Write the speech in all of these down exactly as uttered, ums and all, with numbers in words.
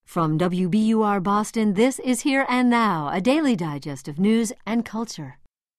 From W B U R Boston, this is Here and Now, a daily digest of news and culture.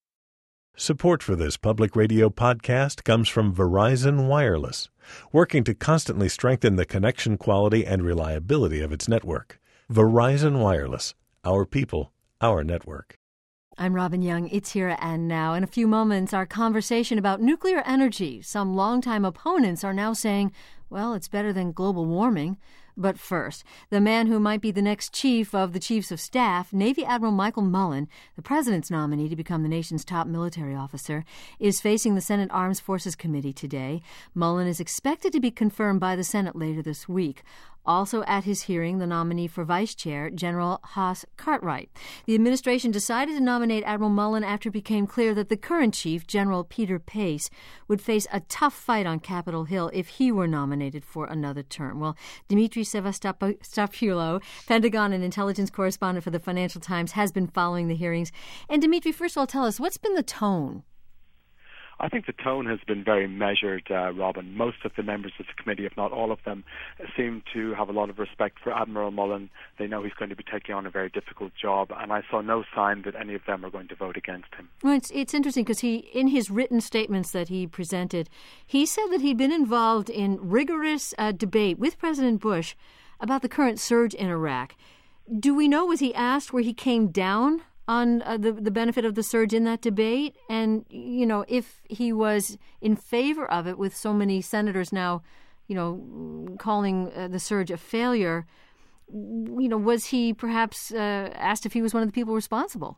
Support for this public radio podcast comes from Verizon Wireless, working to constantly strengthen the connection quality and reliability of its network. Verizon Wireless, our people, our network. I'm Robin Young. It's Here and Now. In a few moments, our conversation about nuclear energy. Some longtime opponents are now saying, well, it's better than global warming. But first, the man who might be the next chief of the Chiefs of Staff, Navy Admiral Michael Mullen, the president's nominee to become the nation's top military officer, is facing the Senate Armed Forces Committee today. Mullen is expected to be confirmed by the Senate later this week. Also at his hearing, the nominee for vice chair, General Haas Cartwright. The administration decided to nominate Admiral Mullen after it became clear that the current chief, General Peter Pace, would face a tough fight on Capitol Hill if he were nominated for another term. Well, Dmitry Sevastopoulos, Pentagon and intelligence correspondent for the Financial Times, has been following the hearings. And Dmitry, first of all, tell us, what's been the tone? I think the tone has been very measured, uh, Robin. Most of the members of the committee, if not all of them, seem to have a lot of respect for Admiral Mullen. They know he's going to be taking on a very difficult job, and I saw no sign that any of them are going to vote against him. Well, it's, it's interesting because he, in his written statements that he presented, he said that he'd been involved in rigorous uh, debate with President Bush about the current surge in Iraq. Do we know, was he asked where he came down on uh, the, the benefit of the surge in that debate? And, you know, if he was in favor of it with so many senators now, you know, calling uh, the surge a failure, you know, was he perhaps uh, asked if he was one of the people responsible?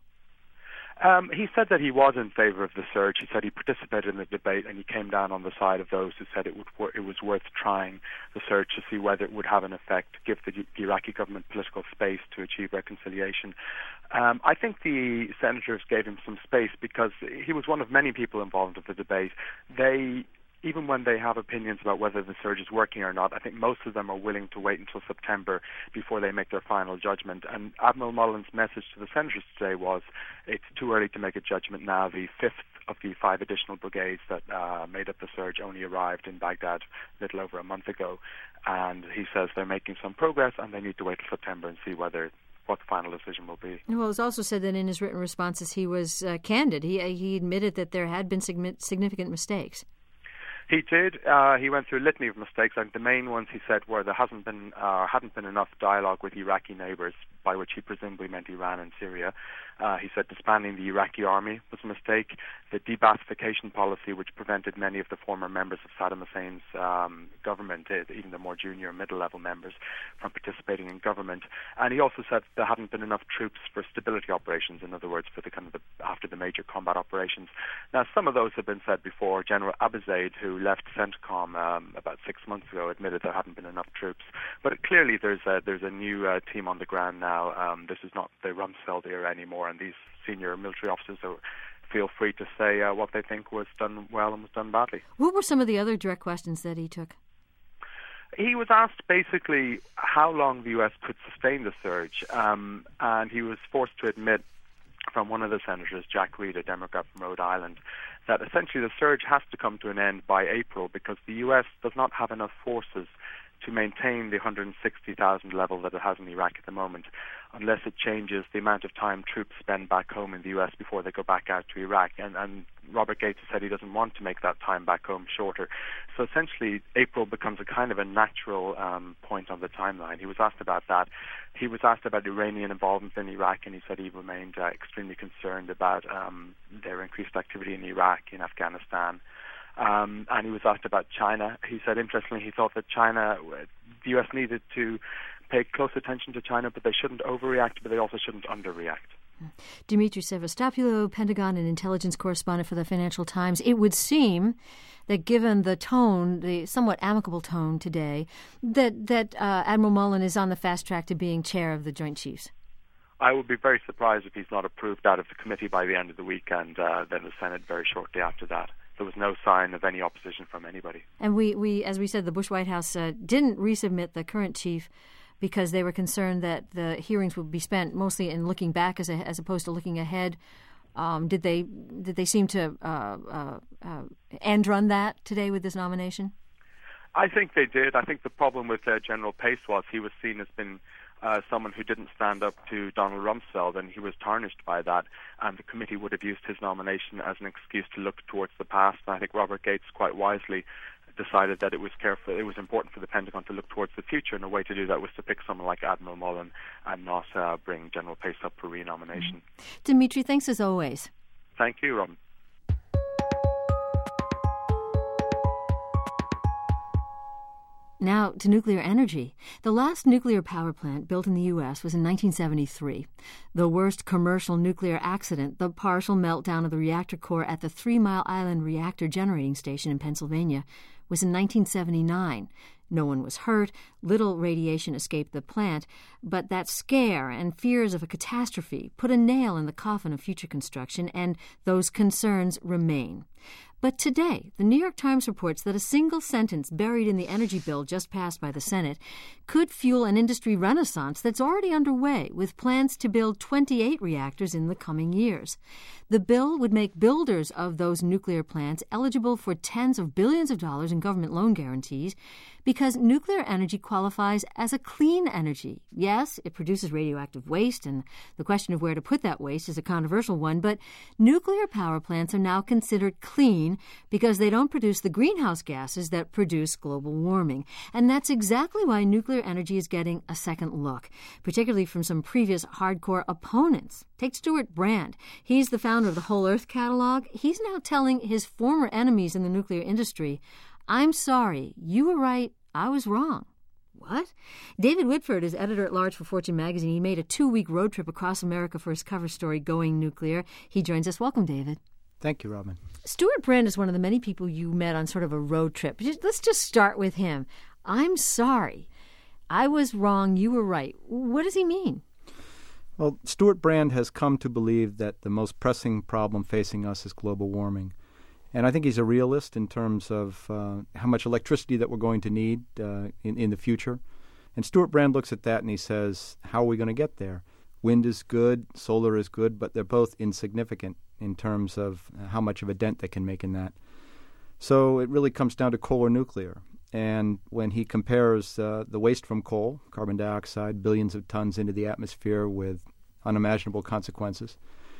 Um, he said that he was in favor of the surge. He said he participated in the debate and he came down on the side of those who said it would it was worth trying the surge to see whether it would have an effect, give the, the Iraqi government political space to achieve reconciliation. Um, I think the senators gave him some space because he was one of many people involved in the debate. They Even when they have opinions about whether the surge is working or not, I think most of them are willing to wait until September before they make their final judgment. And Admiral Mullen's message to the senators today was, it's too early to make a judgment now. The fifth of the five additional brigades that uh, made up the surge only arrived in Baghdad a little over a month ago. And he says they're making some progress and they need to wait till September and see whether what the final decision will be. Well, it was also said that in his written responses he was uh, candid. He, he admitted that there had been significant mistakes. He did. Uh, he went through a litany of mistakes, and the main ones he said were there hasn't been uh, hadn't been enough dialogue with Iraqi neighbours, by which he presumably meant Iran and Syria. Uh, he said disbanding the Iraqi army was a mistake. The de-Baathification policy, which prevented many of the former members of Saddam Hussein's um, government, even the more junior and middle-level members, from participating in government. And he also said there hadn't been enough troops for stability operations. In other words, for the kind of the, after the major combat operations. Now, some of those have been said before. General Abizaid, who left CENTCOM um, about six months ago, admitted there hadn't been enough troops. But clearly, there's a, there's a new uh, team on the ground now. Um, this is not the Rumsfeld era anymore, and these senior military officers are, feel free to say uh, what they think was done well and was done badly. What were some of the other direct questions that he took? He was asked basically how long the U S could sustain the surge, um, and he was forced to admit from one of the senators, Jack Reed, a Democrat from Rhode Island, that essentially the surge has to come to an end by April because the U S does not have enough forces to maintain the one hundred sixty thousand level that it has in Iraq at the moment, unless it changes the amount of time troops spend back home in the U S before they go back out to Iraq. And, and Robert Gates has said he doesn't want to make that time back home shorter. So essentially, April becomes a kind of a natural um, point on the timeline. He was asked about that. He was asked about Iranian involvement in Iraq, and he said he remained uh, extremely concerned about um, their increased activity in Iraq, in Afghanistan. Um, and he was asked about China. He said, interestingly, he thought that China, the U S needed to pay close attention to China, but they shouldn't overreact, but they also shouldn't underreact. Dmitry Sevastopoulos, Pentagon and intelligence correspondent for the Financial Times. It would seem that given the tone, the somewhat amicable tone today, that, that uh, Admiral Mullen is on the fast track to being chair of the Joint Chiefs. I would be very surprised if he's not approved out of the committee by the end of the week and uh, then the Senate very shortly after that. There was no sign of any opposition from anybody. And we, we as we said, the Bush White House uh, didn't resubmit the current chief because they were concerned that the hearings would be spent mostly in looking back as a, as opposed to looking ahead. Um, did they did they seem to uh, uh, uh, end run that today with this nomination? I think they did. I think the problem with uh, General Pace was he was seen as being uh, someone who didn't stand up to Donald Rumsfeld, and he was tarnished by that, and the committee would have used his nomination as an excuse to look towards the past. And I think Robert Gates quite wisely decided that it was careful, it was important for the Pentagon to look towards the future, and a way to do that was to pick someone like Admiral Mullen and not uh, bring General Pace up for re-nomination. Mm-hmm. Dimitri, thanks as always. Thank you, Robin. Now to nuclear energy. The last nuclear power plant built in the U S was in nineteen seventy-three. The worst commercial nuclear accident, the partial meltdown of the reactor core at the Three Mile Island Reactor Generating Station in Pennsylvania, was in nineteen seventy-nine. No one was hurt, little radiation escaped the plant, but that scare and fears of a catastrophe put a nail in the coffin of future construction, and those concerns remain. But today, the New York Times reports that a single sentence buried in the energy bill just passed by the Senate could fuel an industry renaissance that's already underway, with plans to build twenty-eight reactors in the coming years. The bill would make builders of those nuclear plants eligible for tens of billions of dollars in government loan guarantees because nuclear energy qualifies as a clean energy. Yes, it produces radioactive waste, and the question of where to put that waste is a controversial one, but nuclear power plants are now considered clean because they don't produce the greenhouse gases that produce global warming. And that's exactly why nuclear energy is getting a second look, particularly from some previous hardcore opponents. Take Stuart Brand. He's the founder of the Whole Earth Catalog. He's now telling his former enemies in the nuclear industry, I'm sorry, you were right, I was wrong. What? David Whitford is editor-at-large for Fortune magazine. He made a two-week road trip across America for his cover story, Going Nuclear. He joins us. Welcome, David. Thank you, Robin. Stuart Brand is one of the many people you met on sort of a road trip. Let's just start with him. I'm sorry. I was wrong, you were right. What does he mean? Well, Stuart Brand has come to believe that the most pressing problem facing us is global warming. And I think he's a realist in terms of uh, how much electricity that we're going to need uh, in, in the future. And Stuart Brand looks at that and he says, how are we going to get there? Wind is good, solar is good, but they're both insignificant in terms of how much of a dent they can make in that. So it really comes down to coal or nuclear. And when he compares uh, the waste from coal, carbon dioxide, billions of tons into the atmosphere with unimaginable consequences,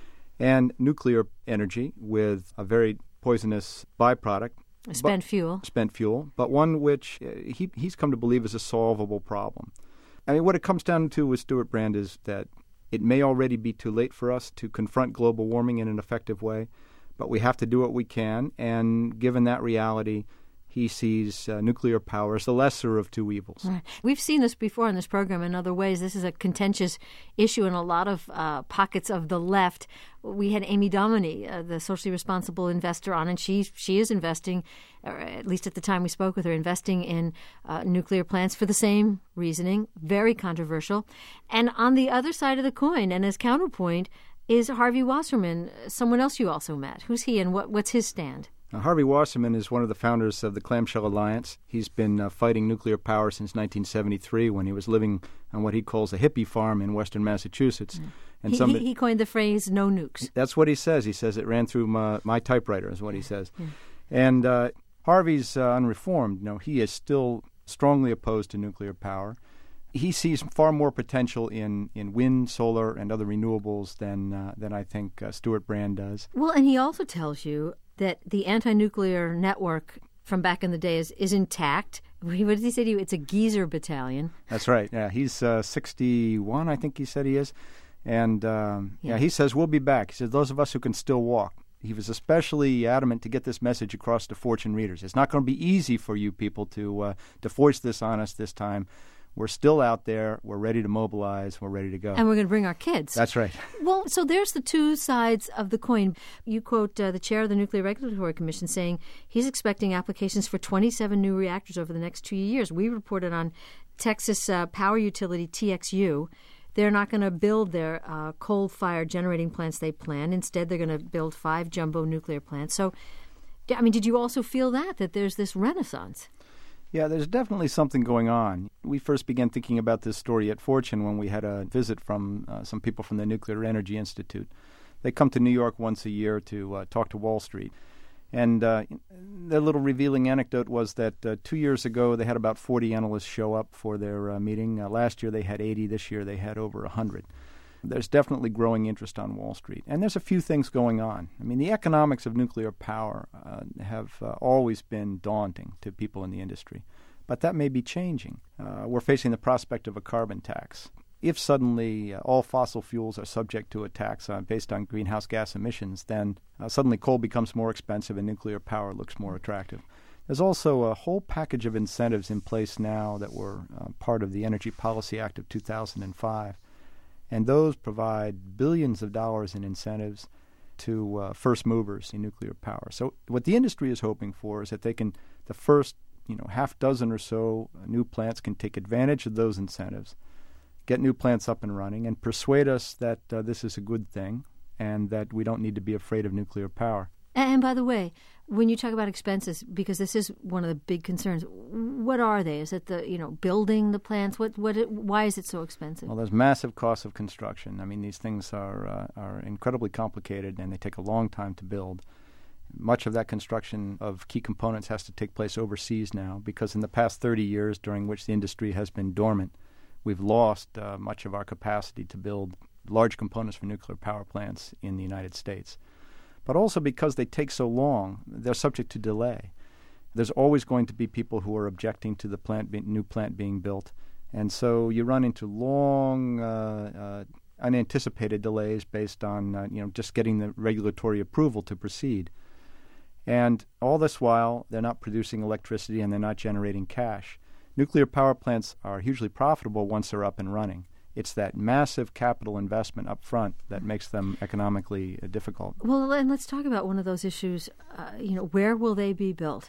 and nuclear energy with a very poisonous byproduct. Spent fuel. Spent fuel, but one which uh, he, he's come to believe is a solvable problem. I mean, what it comes down to with Stuart Brand is that it may already be too late for us to confront global warming in an effective way, but we have to do what we can, and given that reality, he sees uh, nuclear power as the lesser of two evils. Right. We've seen this before in this program in other ways. This is a contentious issue in a lot of uh, pockets of the left. We had Amy Dominy, uh, the socially responsible investor, on, and she she is investing, or at least at the time we spoke with her, investing in uh, nuclear plants for the same reasoning. Very controversial. And on the other side of the coin, and as counterpoint, is Harvey Wasserman, someone else you also met. Who's he, and what what's his stand? Now, Harvey Wasserman is one of the founders of the Clamshell Alliance. He's been uh, fighting nuclear power since nineteen seventy-three when he was living on what he calls a hippie farm in western Massachusetts. Mm. And he, somebody, he coined the phrase, no nukes. That's what he says. He says it ran through my, my typewriter is what he says. Mm. And uh, Harvey's uh, unreformed. You know, he is still strongly opposed to nuclear power. He sees far more potential in, in wind, solar, and other renewables than, uh, than I think uh, Stuart Brand does. Well, and he also tells you that the anti-nuclear network from back in the day is, is intact. What did he say to you? It's a geezer battalion. That's right. Yeah, he's uh, sixty-one, I think he said he is. And um, yeah. yeah, he says, we'll be back. He says, those of us who can still walk. He was especially adamant to get this message across to Fortune readers. It's not going to be easy for you people to uh, to force this on us this time. We're still out there. We're ready to mobilize. We're ready to go. And we're going to bring our kids. That's right. Well, so there's the two sides of the coin. You quote uh, the chair of the Nuclear Regulatory Commission saying he's expecting applications for twenty-seven new reactors over the next two years. We reported on Texas uh, power utility T X U. They're not going to build their uh, coal-fired generating plants they planned. Instead, they're going to build five jumbo nuclear plants. So, I mean, did you also feel that, that there's this renaissance? Yeah, there's definitely something going on. We first began thinking about this story at Fortune when we had a visit from uh, some people from the Nuclear Energy Institute. They come to New York once a year to uh, talk to Wall Street. And uh, the little revealing anecdote was that uh, two years ago they had about forty analysts show up for their uh, meeting. Uh, last year they had eighty. This year they had over one hundred. There's definitely growing interest on Wall Street. And there's a few things going on. I mean, the economics of nuclear power uh, have uh, always been daunting to people in the industry. But that may be changing. Uh, we're facing the prospect of a carbon tax. If suddenly uh, all fossil fuels are subject to a tax uh, based on greenhouse gas emissions, then uh, suddenly coal becomes more expensive and nuclear power looks more attractive. There's also a whole package of incentives in place now that were uh, part of the Energy Policy Act of two thousand five. And those provide billions of dollars in incentives to uh, first movers in nuclear power. So what the industry is hoping for is that they can, the first, you know, half dozen or so new plants can take advantage of those incentives, get new plants up and running, and persuade us that uh, this is a good thing and that we don't need to be afraid of nuclear power. And by the way, when you talk about expenses, because this is one of the big concerns, what are they? Is it the, you know, building the plants? What, what, why is it so expensive? Well, there's massive costs of construction. I mean, these things are uh, are incredibly complicated, and they take a long time to build. Much of that construction of key components has to take place overseas now, because in the past thirty years, during which the industry has been dormant, we've lost uh, much of our capacity to build large components for nuclear power plants in the United States. But also because they take so long, they're subject to delay. There's always going to be people who are objecting to the plant, be, new plant being built. And so you run into long, uh, uh, unanticipated delays based on uh, you know, just getting the regulatory approval to proceed. And all this while, they're not producing electricity and they're not generating cash. Nuclear power plants are hugely profitable once they're up and running. It's that massive capital investment up front that makes them economically uh, difficult. Well, and let's talk about one of those issues. Uh, you know, where will they be built?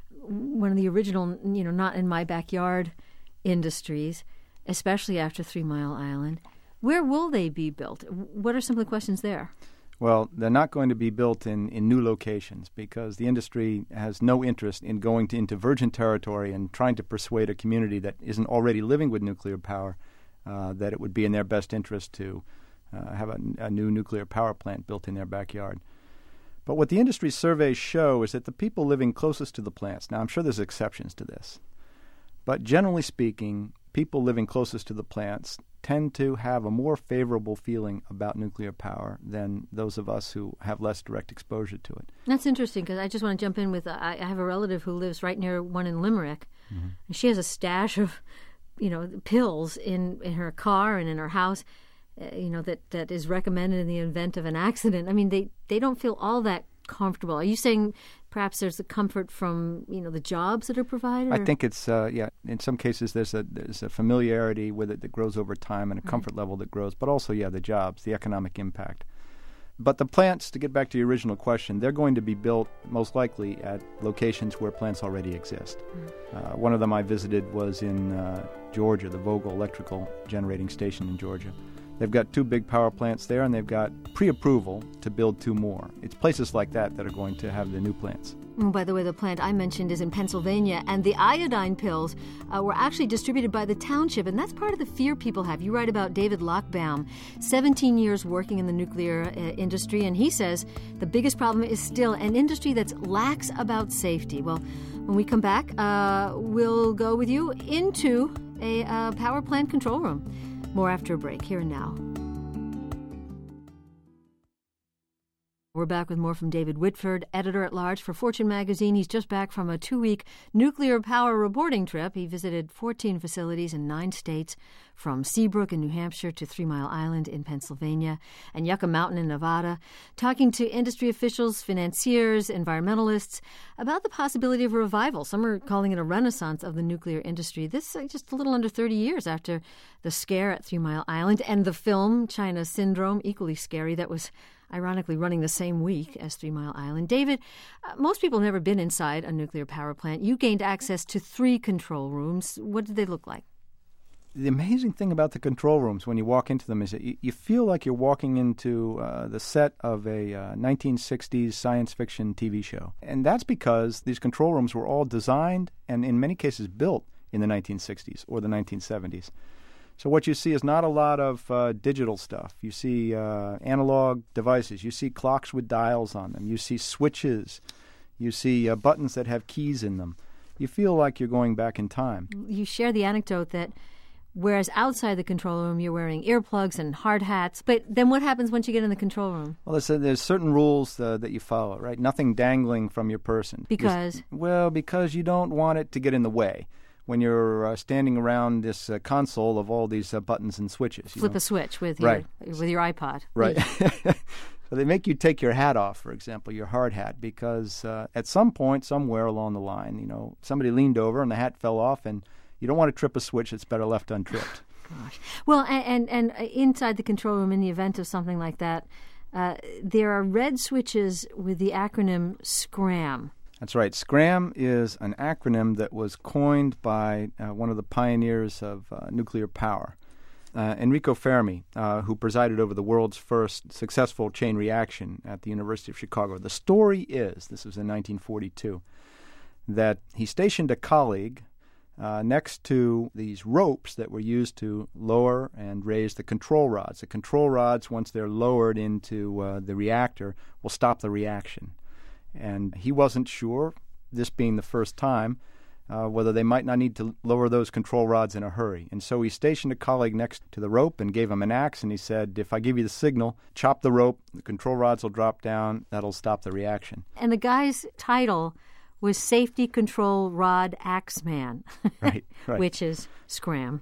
One of the original, you know, not in my backyard industries, especially after Three Mile Island. Where will they be built? What are some of the questions there? Well, they're not going to be built in, in new locations because the industry has no interest in going to, into virgin territory and trying to persuade a community that isn't already living with nuclear power Uh, that it would be in their best interest to uh, have a, a new nuclear power plant built in their backyard. But what the industry surveys show is that the people living closest to the plants, now I'm sure there's exceptions to this, but generally speaking, people living closest to the plants tend to have a more favorable feeling about nuclear power than those of us who have less direct exposure to it. That's interesting because I just want to jump in with, uh, I have a relative who lives right near one in Limerick, mm-hmm. and she has a stash of you know, pills in, in her car and in her house, uh, you know, that, that is recommended in the event of an accident. I mean, they, they don't feel all that comfortable. Are you saying perhaps there's a comfort from, you know, the jobs that are provided? I think it's, uh, yeah, in some cases there's a there's a familiarity with it that grows over time and a comfort right. level that grows, but also, yeah, the jobs, the economic impact. But the plants, to get back to your original question, they're going to be built most likely at locations where plants already exist. Mm. Uh, one of them I visited was in uh, Georgia, the Vogel Electrical Generating Station in Georgia. They've got two big power plants there, and they've got pre-approval to build two more. It's places like that that are going to have the new plants. Oh, by the way, the plant I mentioned is in Pennsylvania, and the iodine pills uh, were actually distributed by the township, and that's part of the fear people have. You write about David Lochbaum, seventeen years working in the nuclear uh, industry, and he says the biggest problem is still an industry that's lax about safety. Well, when we come back, uh, we'll go with you into a uh, power plant control room. More after a break, here and now. We're back with more from David Whitford, editor-at-large for Fortune magazine. He's just back from a two-week nuclear power reporting trip. He visited fourteen facilities in nine states, from Seabrook in New Hampshire to Three Mile Island in Pennsylvania and Yucca Mountain in Nevada, talking to industry officials, financiers, environmentalists about the possibility of a revival. Some are calling it a renaissance of the nuclear industry. This uh, just a little under thirty years after the scare at Three Mile Island and the film China Syndrome, equally scary, that was ironically running the same week as Three Mile Island. David, uh, most people have never been inside a nuclear power plant. You gained access to three control rooms. What did they look like? The amazing thing about the control rooms when you walk into them is that you, you feel like you're walking into uh, the set of a uh, nineteen sixties science fiction T V show. And that's because these control rooms were all designed and in many cases built in the nineteen sixties or the nineteen seventies. So what you see is not a lot of uh, digital stuff. You see uh, analog devices. You see clocks with dials on them. You see switches. You see uh, buttons that have keys in them. You feel like you're going back in time. You share the anecdote that whereas outside the control room you're wearing earplugs and hard hats, but then what happens once you get in the control room? Well, there's, there's certain rules uh, that you follow, right? Nothing dangling from your person. Because? Just, well, because you don't want it to get in the way when you're uh, standing around this uh, console of all these uh, buttons and switches. Flip know? a switch with right. your with your iPod. Right. So they make you take your hat off, for example, your hard hat, because uh, at some point, somewhere along the line, you know, somebody leaned over and the hat fell off, and you don't want to trip a switch that's better left untripped. Gosh. Well, and, and, and inside the control room, in the event of something like that, uh, there are red switches with the acronym SCRAM. That's right. SCRAM is an acronym that was coined by uh, one of the pioneers of uh, nuclear power, uh, Enrico Fermi, uh, who presided over the world's first successful chain reaction at the University of Chicago. The story is, this was in nineteen forty-two, that he stationed a colleague uh, next to these ropes that were used to lower and raise the control rods. The control rods, once they're lowered into uh, the reactor, will stop the reaction. And he wasn't sure, this being the first time, uh, whether they might not need to lower those control rods in a hurry. And so he stationed a colleague next to the rope and gave him an axe, and he said, if I give you the signal, chop the rope, the control rods will drop down, that'll stop the reaction. And the guy's title was Safety Control Rod Axeman, right, right. which is SCRAM.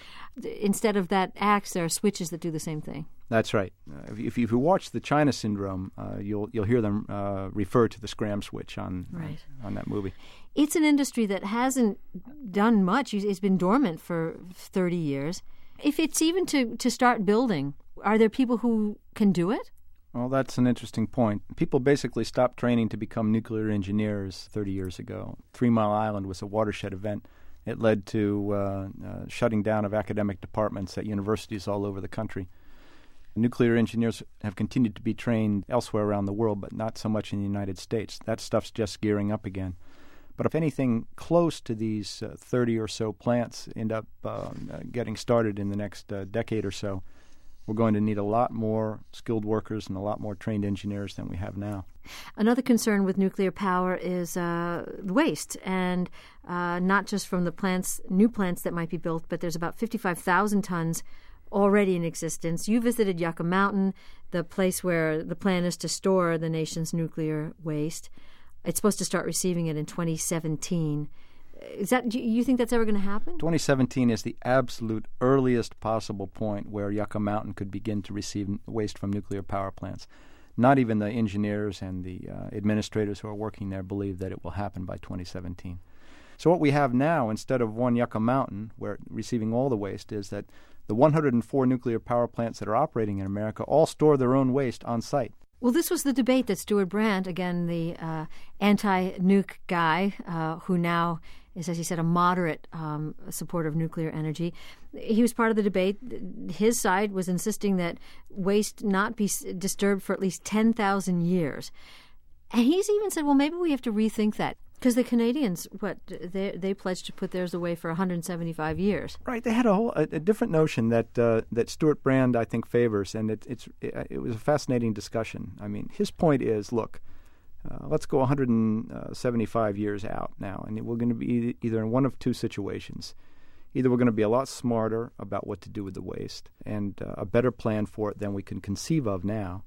Instead of that axe, there are switches that do the same thing. That's right. Uh, if, you, if you watch the China Syndrome, uh, you'll you'll hear them uh, refer to the SCRAM switch on, right. on on that movie. It's an industry that hasn't done much. It's been dormant for thirty years. If it's even to, to start building, are there people who can do it? Well, that's an interesting point. People basically stopped training to become nuclear engineers thirty years ago. Three Mile Island was a watershed event. It led to uh, uh, shutting down of academic departments at universities all over the country. Nuclear engineers have continued to be trained elsewhere around the world, but not so much in the United States. That stuff's just gearing up again. But if anything close to these uh, thirty or so plants end up uh, uh, getting started in the next uh, decade or so, we're going to need a lot more skilled workers and a lot more trained engineers than we have now. Another concern with nuclear power is uh, waste, and uh, not just from the plants, new plants that might be built, but there's about fifty-five thousand tons already in existence. You visited Yucca Mountain, the place where the plan is to store the nation's nuclear waste. It's supposed to start receiving it in twenty seventeen. Is that, do you think that's ever going to happen? twenty seventeen is the absolute earliest possible point where Yucca Mountain could begin to receive waste from nuclear power plants. Not even the engineers and the uh, administrators who are working there believe that it will happen by twenty seventeen. So what we have now, instead of one Yucca Mountain, where receiving all the waste, is that the one hundred four nuclear power plants that are operating in America all store their own waste on site. Well, this was the debate that Stewart Brand, again, the uh, anti-nuke guy, uh, who now is, as he said, a moderate um, supporter of nuclear energy. He was part of the debate. His side was insisting that waste not be disturbed for at least ten thousand years. And he's even said, well, maybe we have to rethink that. Because the Canadians, what, they they pledged to put theirs away for one hundred seventy-five years. Right. They had a whole a, a different notion that uh, that Stewart Brand, I think, favors, and it, it's it, it was a fascinating discussion. I mean, his point is, look, uh, let's go one hundred seventy-five years out now, and we're going to be either in one of two situations. Either we're going to be a lot smarter about what to do with the waste and uh, a better plan for it than we can conceive of now,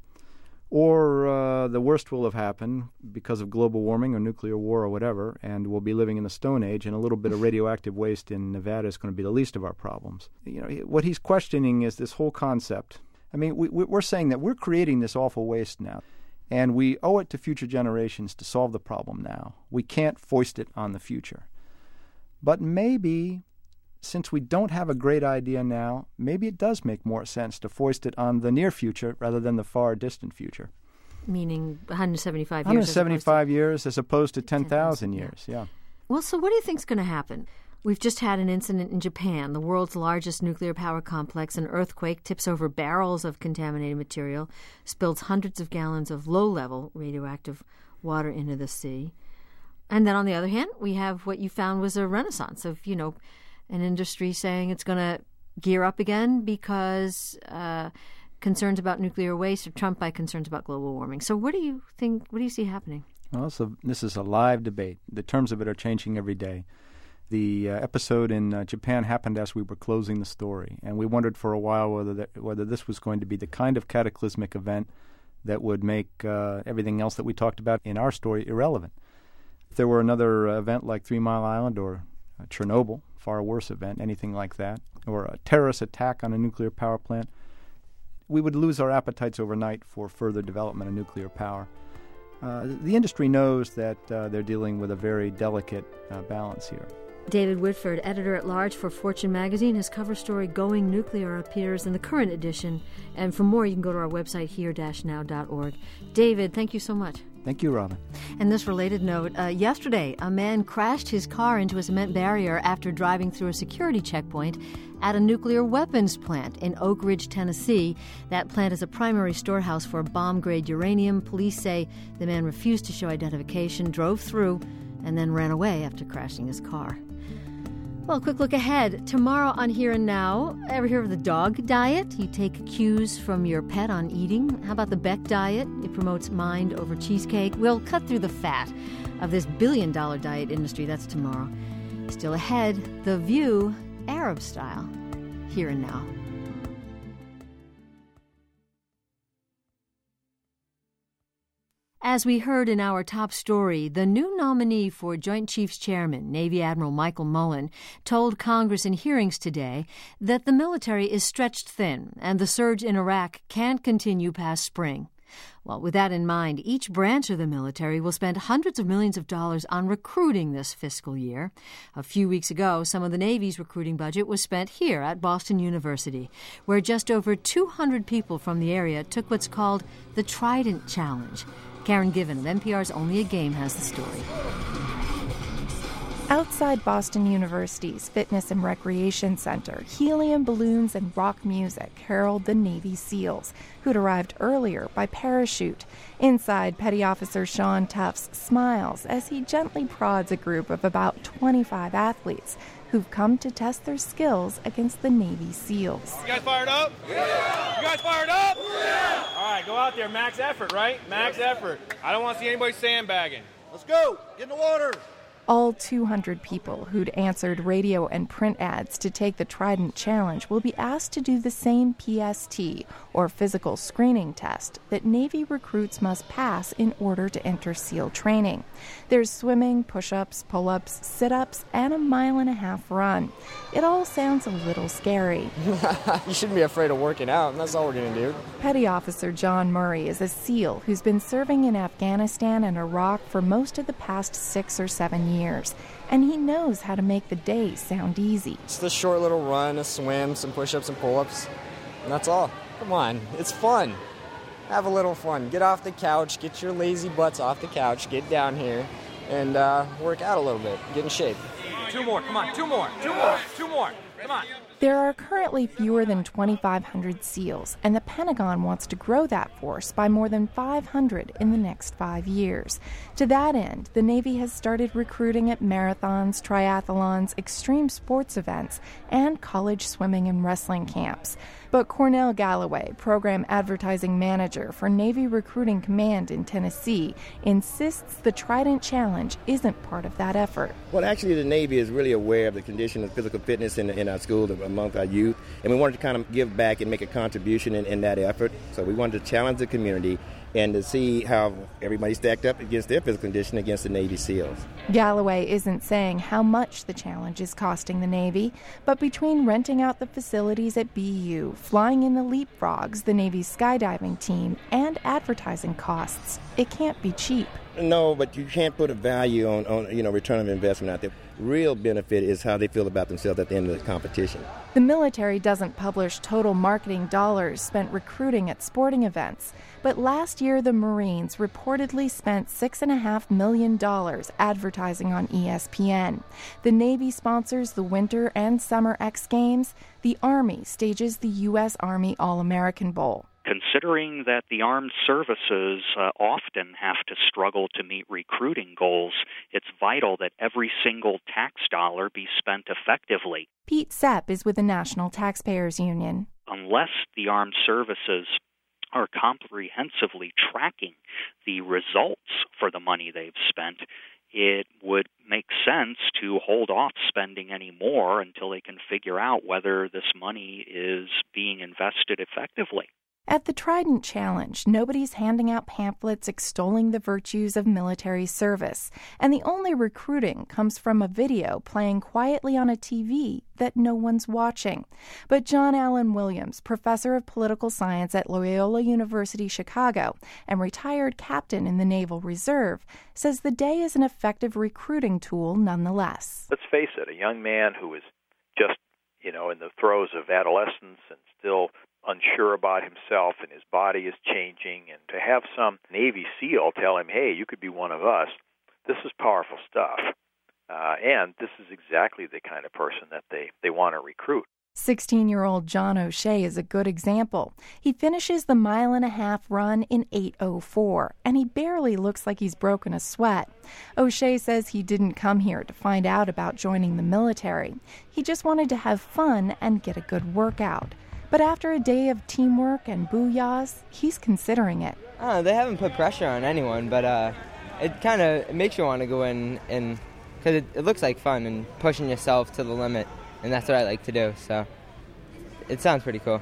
or uh, the worst will have happened because of global warming or nuclear war or whatever, and we'll be living in the Stone Age, and a little bit of radioactive waste in Nevada is going to be the least of our problems. You know, what he's questioning is this whole concept. I mean, we, we're saying that we're creating this awful waste now, and we owe it to future generations to solve the problem now. We can't foist it on the future. But maybe, since we don't have a great idea now, maybe it does make more sense to foist it on the near future rather than the far distant future. Meaning one hundred seventy-five years. one hundred seventy-five years as opposed to ten thousand years, yeah. yeah. Well, so what do you think's going to happen? We've just had an incident in Japan, the world's largest nuclear power complex. An earthquake tips over barrels of contaminated material, spills hundreds of gallons of low-level radioactive water into the sea. And then on the other hand, we have what you found was a renaissance of, you know, an industry saying it's going to gear up again because uh, concerns about nuclear waste are trumped by concerns about global warming. So what do you think, what do you see happening? Well, so this is a live debate. The terms of it are changing every day. The uh, episode in uh, Japan happened as we were closing the story, and we wondered for a while whether that, whether this was going to be the kind of cataclysmic event that would make uh, everything else that we talked about in our story irrelevant. If there were another uh, event like Three Mile Island or uh, Chernobyl, far worse event, anything like that, or a terrorist attack on a nuclear power plant, we would lose our appetites overnight for further development of nuclear power. Uh, the industry knows that uh, they're dealing with a very delicate uh, balance here. David Whitford, editor-at-large for Fortune magazine. His cover story, Going Nuclear, appears in the current edition. And for more, you can go to our website, here dash now dot org. David, thank you so much. Thank you, Robin. And this related note, uh, yesterday, a man crashed his car into a cement barrier after driving through a security checkpoint at a nuclear weapons plant in Oak Ridge, Tennessee. That plant is a primary storehouse for bomb-grade uranium. Police say the man refused to show identification, drove through, and then ran away after crashing his car. Well, a quick look ahead. Tomorrow on Here and Now, ever hear of the dog diet? You take cues from your pet on eating. How about the Beck diet? It promotes mind over cheesecake. We'll cut through the fat of this billion-dollar diet industry. That's tomorrow. Still ahead, The View, Arab style. Here and Now. As we heard in our top story, the new nominee for Joint Chiefs Chairman, Navy Admiral Michael Mullen, told Congress in hearings today that the military is stretched thin and the surge in Iraq can't continue past spring. Well, with that in mind, each branch of the military will spend hundreds of millions of dollars on recruiting this fiscal year. A few weeks ago, some of the Navy's recruiting budget was spent here at Boston University, where just over two hundred people from the area took what's called the Trident Challenge. Karen Given of N P R's Only a Game has the story. Outside Boston University's Fitness and Recreation Center, helium balloons and rock music herald the Navy SEALs, who'd arrived earlier by parachute. Inside, Petty Officer Sean Tufts smiles as he gently prods a group of about twenty-five athletes who've come to test their skills against the Navy SEALs. You guys fired up? Yeah! You guys fired up? Yeah! All right, go out there, max effort, right? Max effort. I don't want to see anybody sandbagging. Let's go. Get in the water. All two hundred people who'd answered radio and print ads to take the Trident Challenge will be asked to do the same P S T, or physical screening test, that Navy recruits must pass in order to enter SEAL training. There's swimming, push-ups, pull-ups, sit-ups, and a mile and a half run. It all sounds a little scary. You shouldn't be afraid of working out, and that's all we're going to do. Petty Officer John Murray is a SEAL who's been serving in Afghanistan and Iraq for most of the past six or seven years, and he knows how to make the day sound easy. It's the short little run, a swim, some push-ups and pull-ups, and that's all. Come on, it's fun. Have a little fun. Get off the couch, get your lazy butts off the couch, get down here, and uh, work out a little bit, get in shape. Two more, come on, two more, two more, two more, come on. There are currently fewer than twenty-five hundred SEALs, and the Pentagon wants to grow that force by more than five hundred in the next five years. To that end, the Navy has started recruiting at marathons, triathlons, extreme sports events, and college swimming and wrestling camps. But Cornell Galloway, program advertising manager for Navy Recruiting Command in Tennessee, insists the Trident Challenge isn't part of that effort. Well, actually, the Navy is really aware of the condition of physical fitness in, in our schools among our youth, and we wanted to kind of give back and make a contribution in, in that effort. So we wanted to challenge the community and to see how everybody stacked up against their physical condition against the Navy SEALs. Galloway isn't saying how much the challenge is costing the Navy, but between renting out the facilities at B U, flying in the Leapfrogs, the Navy's skydiving team, and advertising costs, it can't be cheap. No, but you can't put a value on, on you know, return of investment out there. Real benefit is how they feel about themselves at the end of the competition. The military doesn't publish total marketing dollars spent recruiting at sporting events, but last year the Marines reportedly spent six point five million dollars advertising on E S P N. The Navy sponsors the Winter and Summer X Games. The Army stages the U S Army All-American Bowl. Considering that the armed services uh, often have to struggle to meet recruiting goals, it's vital that every single tax dollar be spent effectively. Pete Sepp is with the National Taxpayers Union. Unless the armed services are comprehensively tracking the results for the money they've spent, it would make sense to hold off spending any more until they can figure out whether this money is being invested effectively. At the Trident Challenge, nobody's handing out pamphlets extolling the virtues of military service, and the only recruiting comes from a video playing quietly on a T V that no one's watching. But John Allen Williams, professor of political science at Loyola University Chicago and retired captain in the Naval Reserve, says the day is an effective recruiting tool nonetheless. Let's face it, a young man who is just, you know, in the throes of adolescence and still unsure about himself and his body is changing, and to have some Navy SEAL tell him, hey, you could be one of us, this is powerful stuff. Uh, and this is exactly the kind of person that they, they want to recruit. sixteen-year-old John O'Shea is a good example. He finishes the mile and a half run in eight oh four, and he barely looks like he's broken a sweat. O'Shea says he didn't come here to find out about joining the military. He just wanted to have fun and get a good workout. But after a day of teamwork and booyahs, he's considering it. Uh, they haven't put pressure on anyone, but uh, it kind of makes you want to go in, and because it, it looks like fun and pushing yourself to the limit, and that's what I like to do. So it sounds pretty cool.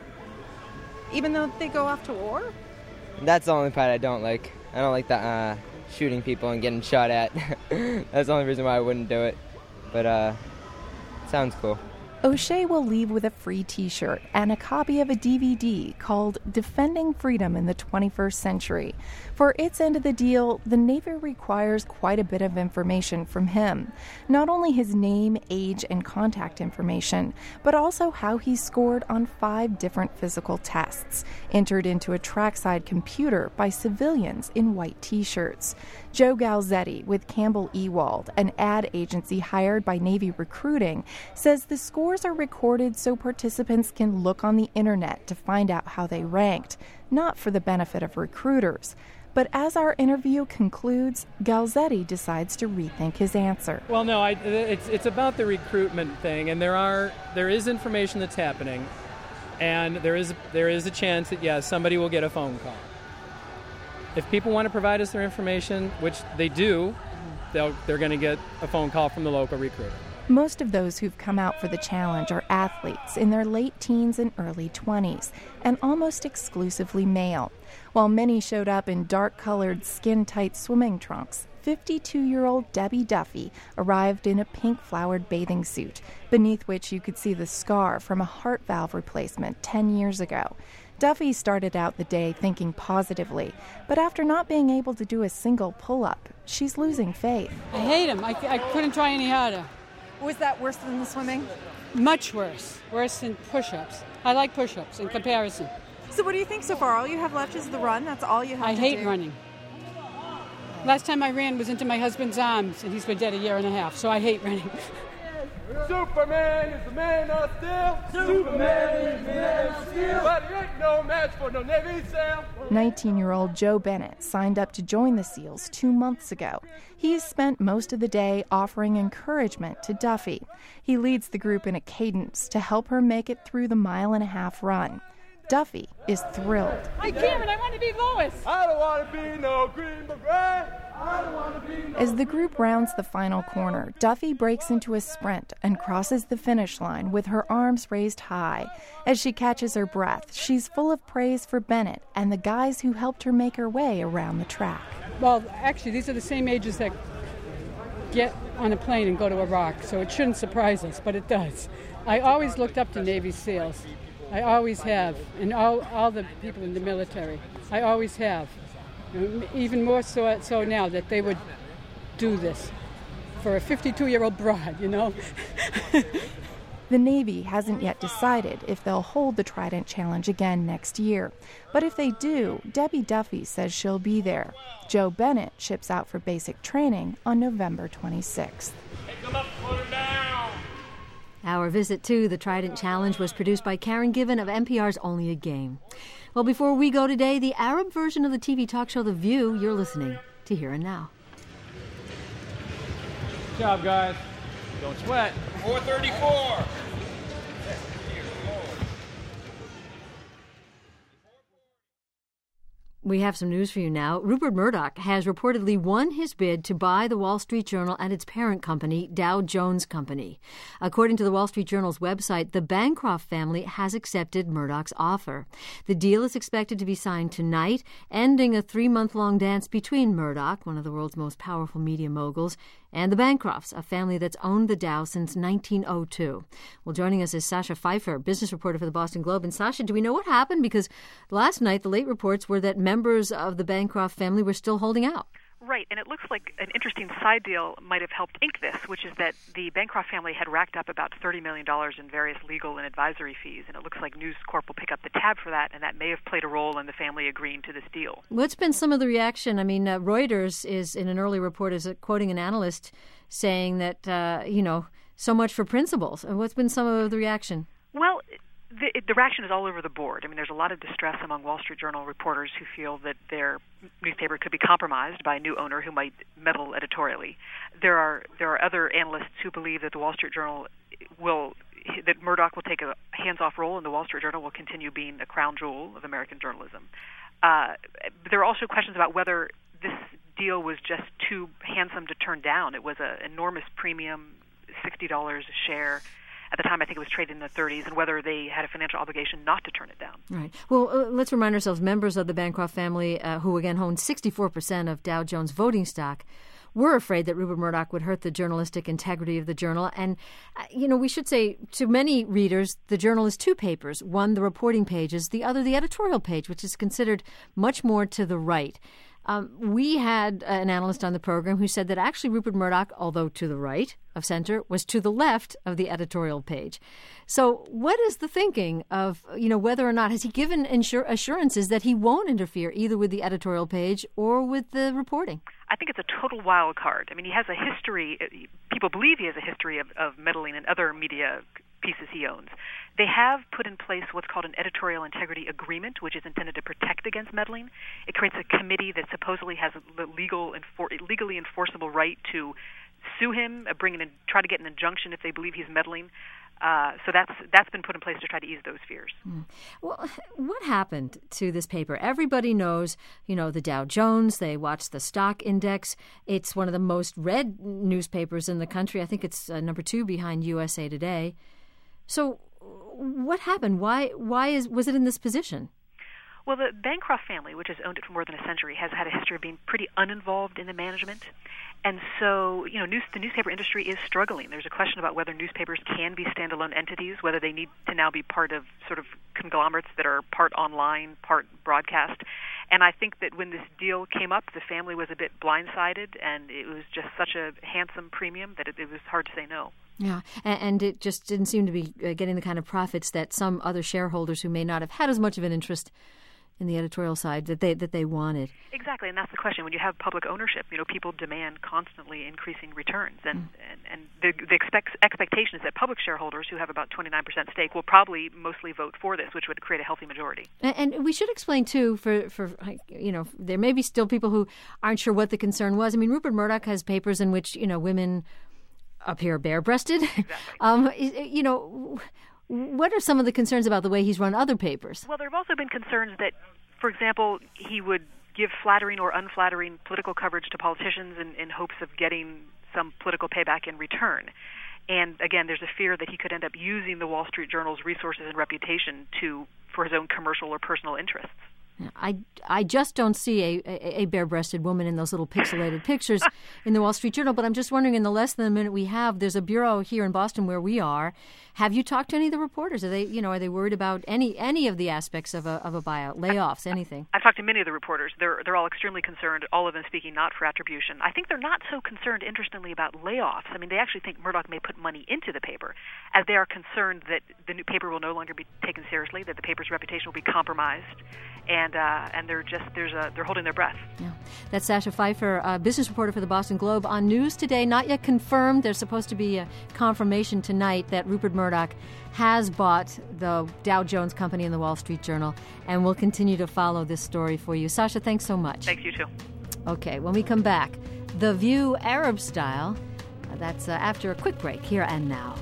Even though they go off to war? That's the only part I don't like. I don't like the uh, shooting people and getting shot at. That's the only reason why I wouldn't do it. But uh, it sounds cool. O'Shea will leave with a free T-shirt and a copy of a D V D called Defending Freedom in the twenty-first Century. For its end of the deal, the Navy requires quite a bit of information from him. Not only his name, age, and contact information, but also how he scored on five different physical tests, entered into a trackside computer by civilians in white T-shirts. Joe Galzetti with Campbell Ewald, an ad agency hired by Navy recruiting, says the scores are recorded so participants can look on the internet to find out how they ranked, not for the benefit of recruiters. But as our interview concludes, Galzetti decides to rethink his answer. Well, no, I, it's it's about the recruitment thing, and there are there is information that's happening, and there is there is a chance that yes, somebody will get a phone call. If people want to provide us their information, which they do, they'll, they're going to get a phone call from the local recruiter. Most of those who've come out for the challenge are athletes in their late teens and early twenties, and almost exclusively male. While many showed up in dark-colored, skin-tight swimming trunks, fifty-two-year-old Debbie Duffy arrived in a pink-flowered bathing suit, beneath which you could see the scar from a heart valve replacement ten years ago. Duffy started out the day thinking positively, but after not being able to do a single pull-up, she's losing faith. I hate him. I, I couldn't try any harder. Was that worse than the swimming? Much worse. Worse than push-ups. I like push-ups in comparison. So what do you think so far? All you have left is the run? That's all you have I to hate do? running. Last time I ran was into my husband's arms, and he's been dead a year and a half, so I hate running. Superman is the man of steel. Superman is the man of steel. But he ain't no match for no Navy SEAL. nineteen-year-old Joe Bennett signed up to join the SEALs two months ago. He's spent most of the day offering encouragement to Duffy. He leads the group in a cadence to help her make it through the mile and a half run. Duffy is thrilled. Hi, Cameron. I want to be Lois. I don't want to be no Green Beret. I don't want to be no... As the group rounds the final corner, Duffy breaks into a sprint and crosses the finish line with her arms raised high. As she catches her breath, she's full of praise for Bennett and the guys who helped her make her way around the track. Well, actually, these are the same ages that get on a plane and go to Iraq, so it shouldn't surprise us, but it does. I always looked up to Navy SEALs. I always have, and all, all the people in the military. I always have. Even more so, so now that they would do this for a fifty-two-year-old broad, you know. The Navy hasn't yet decided if they'll hold the Trident Challenge again next year. But if they do, Debbie Duffy says she'll be there. Joe Bennett ships out for basic training on November twenty-sixth. Come up, put her down. Our visit to the Trident Challenge was produced by Karen Given of N P R's Only a Game. Well, before we go today, the Arab version of the T V talk show The View, you're listening to Here and Now. Good job, guys. Don't sweat. four thirty-four. We have some news for you now. Rupert Murdoch has reportedly won his bid to buy the Wall Street Journal and its parent company, Dow Jones Company. According to the Wall Street Journal's website, the Bancroft family has accepted Murdoch's offer. The deal is expected to be signed tonight, ending a three-month-long dance between Murdoch, one of the world's most powerful media moguls, and the Bancrofts, a family that's owned the Dow since nineteen oh two. Well, joining us is Sasha Pfeiffer, business reporter for the Boston Globe. And Sasha, do we know what happened? Because last night the late reports were that members of the Bancroft family were still holding out. Right, and it looks like an interesting side deal might have helped ink this, which is that the Bancroft family had racked up about thirty million dollars in various legal and advisory fees, and it looks like News Corp will pick up the tab for that, and that may have played a role in the family agreeing to this deal. What's been some of the reaction? I mean, uh, Reuters is, in an early report, is uh, quoting an analyst saying that, uh, you know, so much for principles. What's been some of the reaction? Well, The, the reaction is all over the board. I mean, there's a lot of distress among Wall Street Journal reporters who feel that their newspaper could be compromised by a new owner who might meddle editorially. There are there are other analysts who believe that the Wall Street Journal will that Murdoch will take a hands-off role, and the Wall Street Journal will continue being a crown jewel of American journalism. Uh, there are also questions about whether this deal was just too handsome to turn down. It was an enormous premium, sixty dollars a share. At the time, I think it was traded in the thirties, and whether they had a financial obligation not to turn it down. Right. Well, uh, let's remind ourselves, members of the Bancroft family, uh, who again own sixty-four percent of Dow Jones voting stock, were afraid that Rupert Murdoch would hurt the journalistic integrity of the Journal. And, uh, you know, we should say to many readers, the Journal is two papers. One, the reporting pages, the other, the editorial page, which is considered much more to the right. Um, we had an analyst on the program who said that actually Rupert Murdoch, although to the right of center, was to the left of the editorial page. So what is the thinking of, you know, whether or not, has he given insur- assurances that he won't interfere either with the editorial page or with the reporting? I think it's a total wild card. I mean, he has a history, people believe he has a history of, of meddling in other media pieces he owns. They have put in place what's called an editorial integrity agreement, which is intended to protect against meddling. It creates a committee that supposedly has a legal, enfor- legally enforceable right to sue him, uh, bring in, try to get an injunction if they believe he's meddling. Uh, so that's that's been put in place to try to ease those fears. Mm. Well, what happened to this paper? Everybody knows, you know, the Dow Jones. They watch the stock index. It's one of the most read newspapers in the country. I think it's uh, number two behind U S A Today. So what happened? Why why is was it in this position? Well, the Bancroft family, which has owned it for more than a century, has had a history of being pretty uninvolved in the management. And so, you know, news, the newspaper industry is struggling. There's a question about whether newspapers can be standalone entities, whether they need to now be part of sort of conglomerates that are part online, part broadcast. And I think that when this deal came up, the family was a bit blindsided, and it was just such a handsome premium that it, it was hard to say no. Yeah, and it just didn't seem to be getting the kind of profits that some other shareholders who may not have had as much of an interest in the editorial side that they that they wanted. Exactly, and that's the question. When you have public ownership, you know, people demand constantly increasing returns, and mm. and, and the, the expect, expectation is that public shareholders who have about twenty-nine percent stake will probably mostly vote for this, which would create a healthy majority. And, and we should explain too, for for you know, there may be still people who aren't sure what the concern was. I mean, Rupert Murdoch has papers in which, you know, women appear bare-breasted. Exactly. um, you know. What are some of the concerns about the way he's run other papers? Well, there have also been concerns that, for example, he would give flattering or unflattering political coverage to politicians in, in hopes of getting some political payback in return. And again, there's a fear that he could end up using the Wall Street Journal's resources and reputation to for his own commercial or personal interests. I, I just don't see a, a, a bare-breasted woman in those little pixelated pictures in the Wall Street Journal, but I'm just wondering, in the less than a minute we have, there's a bureau here in Boston where we are. Have you talked to any of the reporters? Are they, you know, are they worried about any any of the aspects of a of a buyout, layoffs, anything? I've talked to many of the reporters. They're they're all extremely concerned, all of them speaking not for attribution. I think they're not so concerned, interestingly, about layoffs. I mean, they actually think Murdoch may put money into the paper, as they are concerned that the new paper will no longer be taken seriously, that the paper's reputation will be compromised, and uh, and they're just there's a they're holding their breath. Yeah. That's Sasha Pfeiffer, uh, business reporter for the Boston Globe. On News Today, not yet confirmed. There's supposed to be a confirmation tonight that Rupert Murdoch has bought the Dow Jones Company and the Wall Street Journal, and we'll continue to follow this story for you. Sasha, thanks so much. Thanks, you too. Okay, when we come back, The View Arab Style. Uh, that's uh, after a quick break, here and now.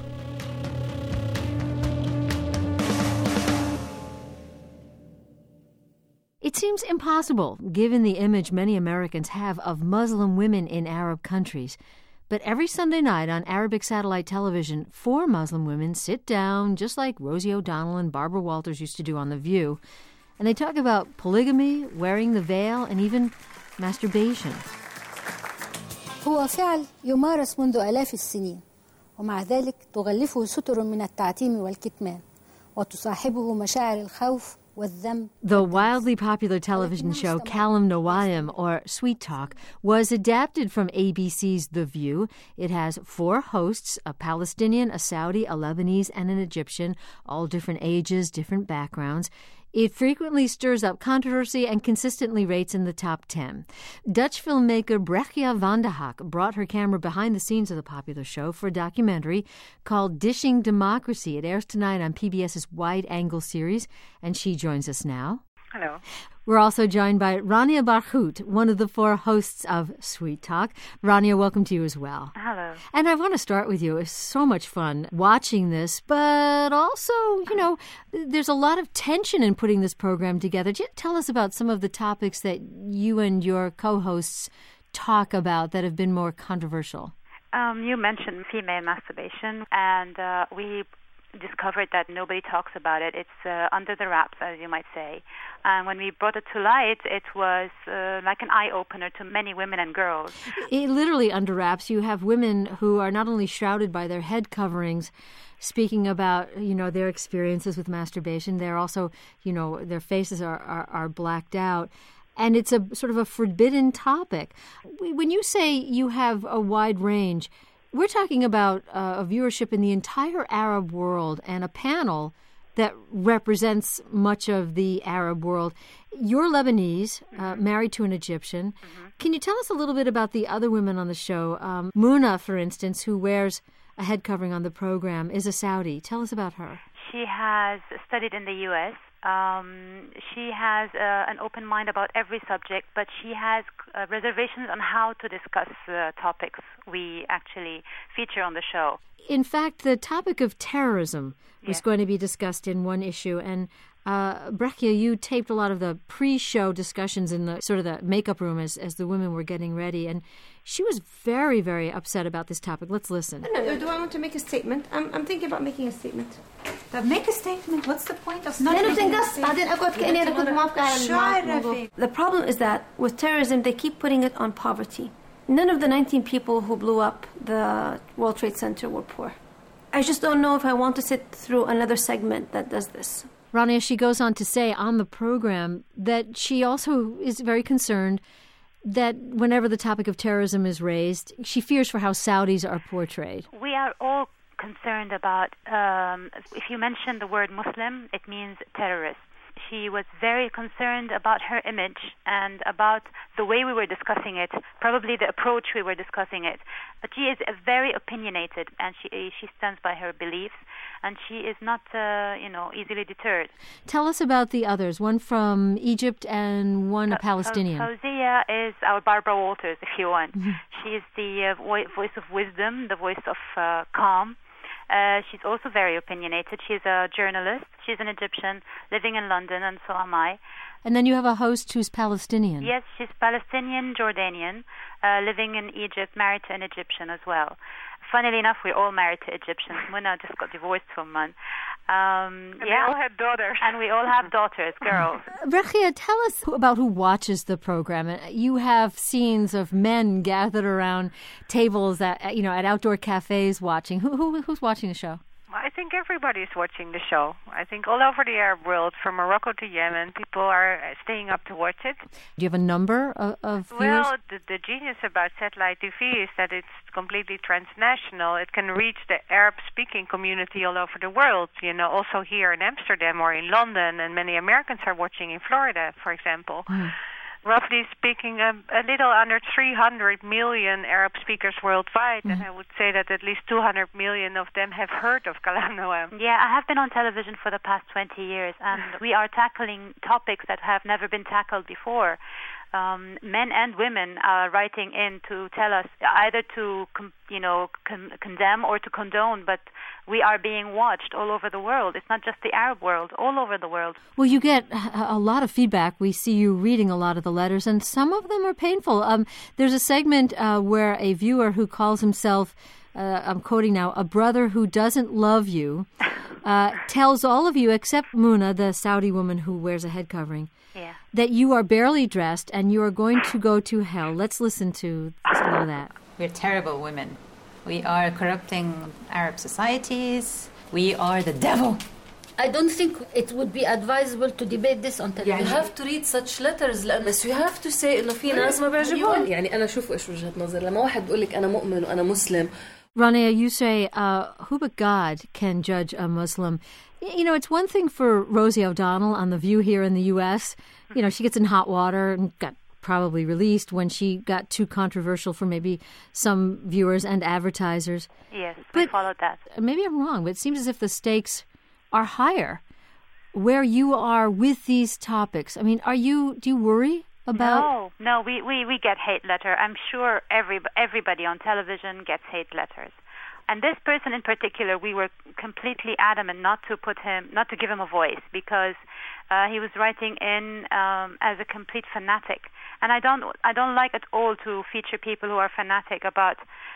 It's It seems impossible, given the image many Americans have of Muslim women in Arab countries. But every Sunday night on Arabic satellite television, four Muslim women sit down, just like Rosie O'Donnell and Barbara Walters used to do on The View, and they talk about polygamy, wearing the veil, and even masturbation. هو فعل يمارس منذ آلاف السنين ومع ذلك تغلفه ستر من التعتيم والكتمان وتصاحبه مشاعر الخوف. The wildly popular television show Kalam Nawayim, or Sweet Talk, was adapted from A B C's The View. It has four hosts, a Palestinian, a Saudi, a Lebanese, and an Egyptian, all different ages, different backgrounds. It frequently stirs up controversy and consistently rates in the top ten. Dutch filmmaker Brechia van de Haak brought her camera behind the scenes of the popular show for a documentary called Dishing Democracy. It airs tonight on PBS's Wide Angle series, and she joins us now. Hello. We're also joined by Rania Barghouti, one of the four hosts of Sweet Talk. Rania, welcome to you as well. Hello. And I want to start with you. It's so much fun watching this, but also, you know, there's a lot of tension in putting this program together. Just tell us about some of the topics that you and your co-hosts talk about that have been more controversial. Um, you mentioned female masturbation, and uh, we discovered that nobody talks about it. It's uh, under the wraps, as you might say. And when we brought it to light, it was uh, like an eye-opener to many women and girls. It literally under wraps. You have women who are not only shrouded by their head coverings, speaking about, you know, their experiences with masturbation. They're also, you know, their faces are, are, are blacked out. And it's a sort of a forbidden topic. When you say you have a wide range, we're talking about uh, a viewership in the entire Arab world and a panel that represents much of the Arab world. You're Lebanese, uh, married to an Egyptian. Mm-hmm. Can you tell us a little bit about the other women on the show? Um, Muna, for instance, who wears a head covering on the program, is a Saudi. Tell us about her. She has studied in the U S Um, she has uh, an open mind about every subject, but she has uh, reservations on how to discuss uh, topics we actually feature on the show. In fact, the topic of terrorism was yes. going to be discussed in one issue, and uh, Brechia, you taped a lot of the pre-show discussions in the sort of the makeup room as, as the women were getting ready, and she was very, very upset about this topic. Let's listen. Do I want to make a statement? I'm, I'm thinking about making a statement. Make a statement. What's the point of not making a statement? The problem is that with terrorism, they keep putting it on poverty. None of the nineteen people who blew up the World Trade Center were poor. I just don't know if I want to sit through another segment that does this. Rania, she goes on to say on the program that she also is very concerned that whenever the topic of terrorism is raised, she fears for how Saudis are portrayed. We are all concerned about, um, if you mention the word Muslim, it means terrorist. She was very concerned about her image and about the way we were discussing it, probably the approach we were discussing it. But she is very opinionated, and she she stands by her beliefs, and she is not, uh, you know, easily deterred. Tell us about the others, one from Egypt and one a Palestinian. Fauzia is our Barbara Walters, if you want. Mm-hmm. She is the uh, vo- voice of wisdom, the voice of uh, calm. Uh, she's also very opinionated. She's a journalist. She's an Egyptian living in London, and so am I. And then you have a host who's Palestinian. Yes, she's Palestinian, Jordanian, uh, living in Egypt, married to an Egyptian as well. Funnily enough, we're all married to Egyptians. Muna just got divorced from one. Um, and yeah. we all have daughters. And we all have daughters, girls. Brechia, tell us about who watches the program. You have scenes of men gathered around tables at, you know, at outdoor cafes watching. Who, who who's watching the show? I think everybody's watching the show. I think all over the Arab world, from Morocco to Yemen, people are staying up to watch it. Do you have a number of, of viewers? Well, the, the genius about satellite T V is that it's completely transnational. It can reach the Arab-speaking community all over the world, you know, also here in Amsterdam or in London, and many Americans are watching in Florida, for example. Mm. Roughly speaking, a, a little under three hundred million Arab speakers worldwide, mm-hmm. and I would say that at least two hundred million of them have heard of Kalam Nawayim. Yeah, I have been on television for the past twenty years, and we are tackling topics that have never been tackled before. um, men and women are writing in to tell us either to, com- you know, con- condemn or to condone, but we are being watched all over the world. It's not just the Arab world, all over the world. Well, you get a lot of feedback. We see you reading a lot of the letters, and some of them are painful. Um, there's a segment uh, where a viewer who calls himself, uh, I'm quoting now, a brother who doesn't love you, uh, tells all of you except Muna, the Saudi woman who wears a head covering, yeah. that you are barely dressed and you are going to go to hell. Let's listen to some of that. We're terrible women. We are corrupting Arab societies. We are the devil. I don't think it would be advisable to debate this on television. You have to read such letters لأن بس you have to say إنه في ناس ما بيعجبون. يعني أنا شوف إيش وجهة نظر لما واحد بيقول لك أنا مؤمن وأنا مسلم. Rania, you say, uh, who but God can judge a Muslim? You know, it's one thing for Rosie O'Donnell on The View here in the U S. You know, she gets in hot water and got probably released when she got too controversial for maybe some viewers and advertisers. Yes, but we followed that. Maybe I'm wrong, but it seems as if the stakes are higher where you are with these topics. I mean, are you, do you worry about... No, no, we, we, we get hate letter. I'm sure every, everybody on television gets hate letters. And this person in particular, we were completely adamant not to put him, not to give him a voice because uh, he was writing in um, as a complete fanatic. And I don't, I don't like at all to feature people who are fanatic about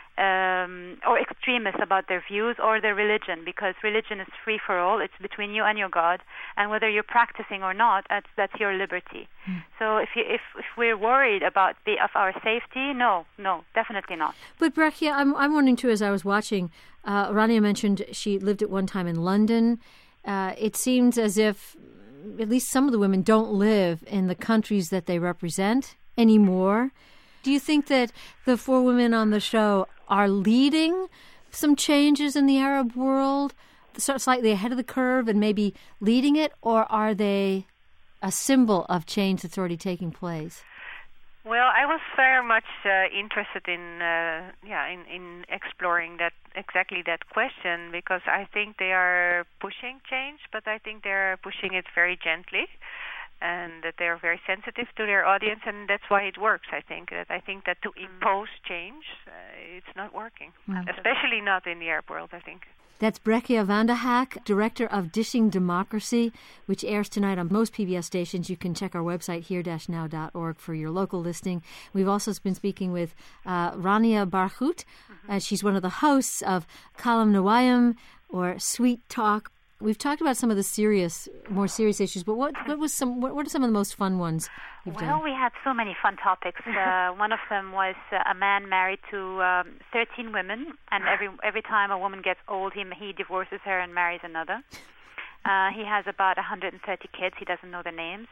um, or extremists about their views or their religion, because religion is free for all. It's between you and your God, and whether you're practicing or not, that's that's your liberty. Mm. So if you, if if we're worried about the of our safety, no, no, definitely not. But Brechia, I'm I'm wondering too. As I was watching, uh, Rania mentioned she lived at one time in London. Uh, it seems as if at least some of the women don't live in the countries that they represent anymore. Do you think that the four women on the show are leading some changes in the Arab world, slightly ahead of the curve and maybe leading it, or are they a symbol of change that's already taking place? Well, I was very much uh, interested in, uh, yeah, in, in exploring that exactly that question, because I think they are pushing change, but I think they're pushing it very gently, and that they're very sensitive to their audience, and that's why it works. I think that I think that to impose change, uh, it's not working, mm. especially not in the Arab world, I think. That's Brechia van der Haak, director of Dishing Democracy, which airs tonight on most P B S stations. You can check our website, here dash now dot org, for your local listing. We've also been speaking with uh, Rania Barghouti. Mm-hmm. Uh, she's one of the hosts of Kalam Nawayim, or Sweet Talk. We've talked about some of the serious, more serious issues, but what, what was some? What, what are some of the most fun ones you've well, done? we had so many fun topics. Uh, one of them was uh, a man married to um, thirteen women, and every every time a woman gets old, he he divorces her and marries another. Uh, he has about one hundred thirty kids. He doesn't know their names.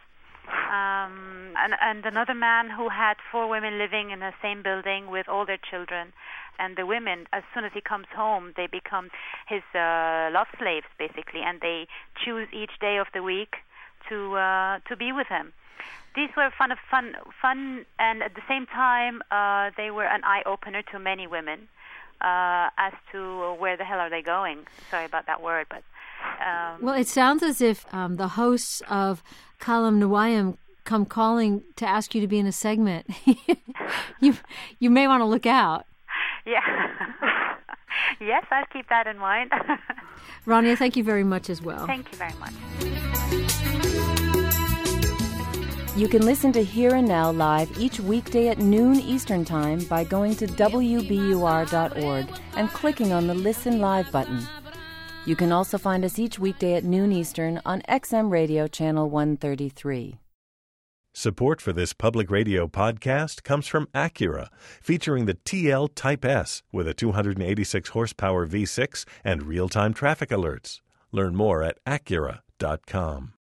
Um, and, and another man who had four women living in the same building with all their children. And the women, as soon as he comes home, they become his uh, love slaves, basically, and they choose each day of the week to uh, to be with him. These were fun, of fun, fun, and at the same time, uh, they were an eye-opener to many women uh, as to where the hell are they going. Sorry about that word, but... Um, well, it sounds as if um, the hosts of Kalam Nawayim come calling to ask you to be in a segment. you you may want to look out. Yeah. Yes, I'll keep that in mind. Rania, thank you very much as well. Thank you very much. You can listen to Here and Now live each weekday at noon Eastern Time by going to W B U R dot org and clicking on the Listen Live button. You can also find us each weekday at noon Eastern on X M Radio Channel one thirty-three. Support for this public radio podcast comes from Acura, featuring the T L Type S with a two hundred eighty-six horsepower V six and real-time traffic alerts. Learn more at Acura dot com.